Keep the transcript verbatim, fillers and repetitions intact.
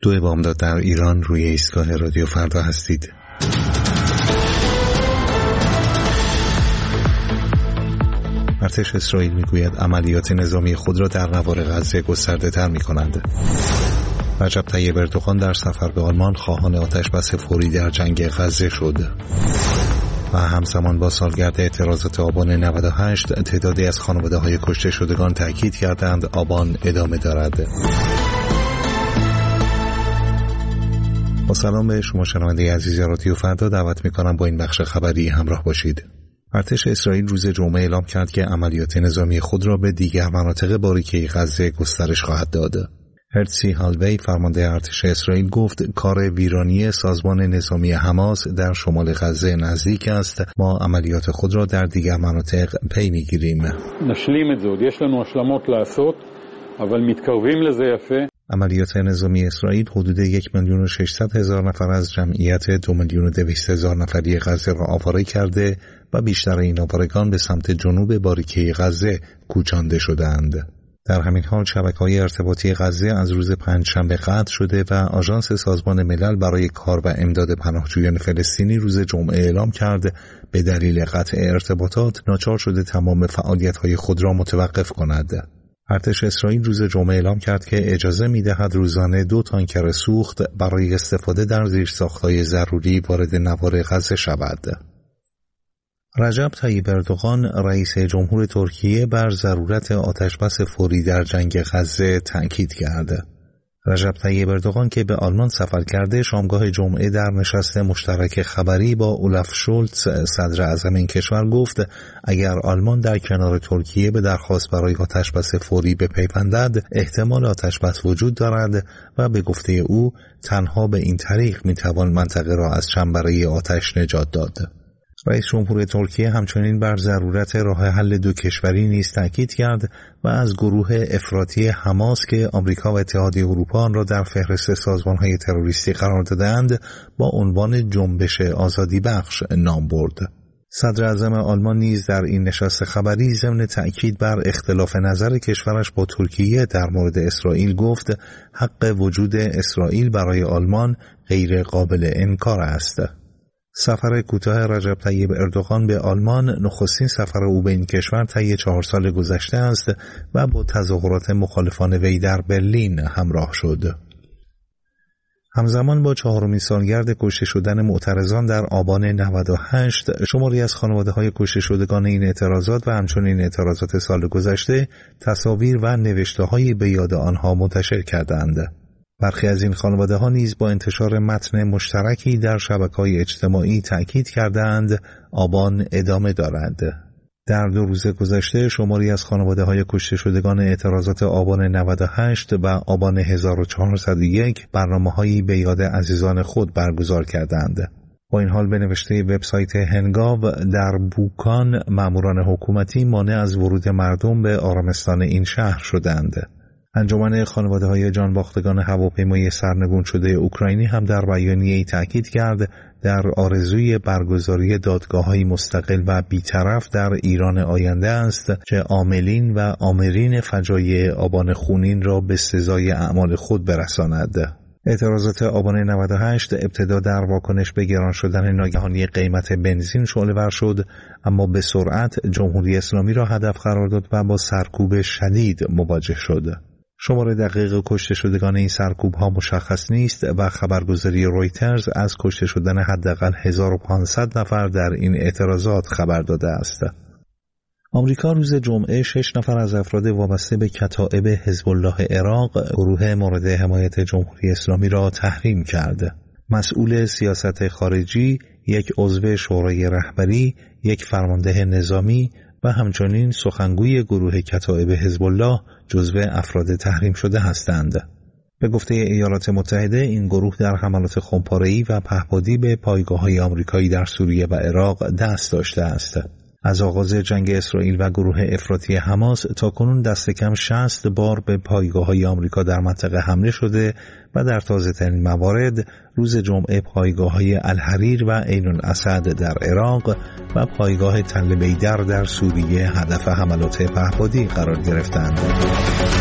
دو بامداد در ایران، روی ایستگاه رادیو فردا هستید. ارتش اسرائیل میگوید عملیات نظامی خود را در نوار غزه گسترده تر می کنند. رجب طیب اردوغان در سفر به آلمان خواهان آتش بس فوری در جنگ غزه شد. و همزمان با سالگرد اعتراضات آبان نود و هشت تعدادی از خانواده‌های کشته شدگان تأکید کردند آبان ادامه دارد. با سلام به شما شنونده عزیز رادیو فردا، دعوت می‌کنم با این بخش خبری همراه باشید. ارتش اسرائیل روز جمعه اعلام کرد که عملیات نظامی خود را به دیگر مناطق باریکه غزه گسترش خواهد داد. هرتزی هالوی فرمانده ارتش اسرائیل گفت کار ویرانی سازمان نظامی حماس در شمال غزه نزدیک است. ما عملیات خود را در دیگر مناطق پی می‌گیریم. نشلیم את זה, עוד יש לנו השלמות לעשות, אבל מתקרבים לזה יפה. عملیات نظامی اسرائیل حدود یک میلیون و ششصد هزار نفر از جمعیت دو میلیون و دویست هزار نفری غزه را آواره کرده و بیشتر این آوارگان به سمت جنوب باریکه غزه کوچانده شدند. در همین حال شبکه‌های ارتباطی غزه از روز پنجشنبه قطع شده و آژانس سازمان ملل برای کار و امداد پناهجویان فلسطینی روز جمعه اعلام کرد به دلیل قطع ارتباطات ناچار شده تمام فعالیت‌های خود را متوقف کند. ارتش اسرائیل روز جمعه اعلام کرد که اجازه می‌دهد روزانه دو تانکر سوخت برای استفاده در زیرساخت‌های ضروری وارد نوار غزه شود. رجب طیب اردوغان رئیس جمهور ترکیه بر ضرورت آتشبس فوری در جنگ غزه تأکید کرد. رجب طیب اردوغان که به آلمان سفر کرده شامگاه جمعه در نشست مشترک خبری با اولاف شولتز صدر اعظم این کشور گفت اگر آلمان در کنار ترکیه به درخواست برای آتشبس فوری بپیوندد احتمال آتشبس وجود دارد و به گفته او تنها به این طریق میتوان منطقه را از چنبره آتش نجات داد. رئیس جمهور ترکیه همچنین بر ضرورت راه حل دو کشوری نیز تاکید کرد و از گروه افراطی حماس که آمریکا و اتحادیه اروپا آن را در فهرست سازمان‌های تروریستی قرار داده‌اند با عنوان جنبش آزادی بخش نام برد. صدر اعظم آلمان نیز در این نشست خبری ضمن تأکید بر اختلاف نظر کشورش با ترکیه در مورد اسرائیل گفت حق وجود اسرائیل برای آلمان غیر قابل انکار است. سفر کوتاه رجب طیب اردوغان به آلمان نخستین سفر او به این کشور طی چهار سال گذشته است و با تظاهرات مخالفان وی در برلین همراه شد. همزمان با چهارمین سالگرد کشته شدن معترضان در آبان نود و هشت شماری از خانواده‌های کشته شدگان این اعتراضات و همچنین اعتراضات سال گذشته تصاویر و نوشته‌هایی به یاد آنها منتشر کردند. برخی از این خانواده‌ها نیز با انتشار متن مشترکی در شبکه‌های اجتماعی تأکید کردند آبان ادامه دارد. در دو روز گذشته شماری از خانواده‌های کشته شدگان اعتراضات آبان نود و هشت و آبان هزار و چهارصد و یک برنامه‌هایی به یاد عزیزان خود برگزار کردند. با این حال به نوشته وبسایت هنگاو در بوکان ماموران حکومتی مانع از ورود مردم به آرامستان این شهر شدند. انجمن خانواده‌های جانباختگان هواپیمای سرنگون شده اوکراینی هم در بیانیه‌ای تأکید کرد در آرزوی برگزاری دادگاه‌های مستقل و بی‌طرف در ایران آینده است که عاملین و آمرین فجایع آبان خونین را به سزای اعمال خود برساند. اعتراضات آبان نود و هشت ابتدا در واکنش به گران شدن ناگهانی قیمت بنزین شعله‌ور شد، اما به سرعت جمهوری اسلامی را هدف قرار داد و با سرکوب شدید مواجه شد. شمار دقیق کشته شدگان این سرکوب ها مشخص نیست و خبرگزاری رویترز از کشته شدن حداقل هزار و پانصد نفر در این اعتراضات خبر داده است. آمریکا روز جمعه شش نفر از افراد وابسته به کتائب حزب الله عراق، گروه مورد حمایت جمهوری اسلامی را تحریم کرد. مسئول سیاست خارجی، یک عضو شورای رهبری، یک فرمانده نظامی و همچنین سخنگوی گروه کتائب حزب الله جزو افراد تحریم شده هستند. به گفته ایالات متحده این گروه در حملات خمپاره‌ای و پهپادی به پایگاه‌های آمریکایی در سوریه و عراق دست داشته است. از آغاز جنگ اسرائیل و گروه افراطی حماس تاکنون دست کم شصت بار به پایگاه‌های آمریکا در منطقه حمله شده و در تازه‌ترین موارد روز جمعه پایگاه‌های الحریر و عین الاسد در عراق و پایگاه تل بیدر در سوریه هدف حملات پهپادی قرار گرفتند.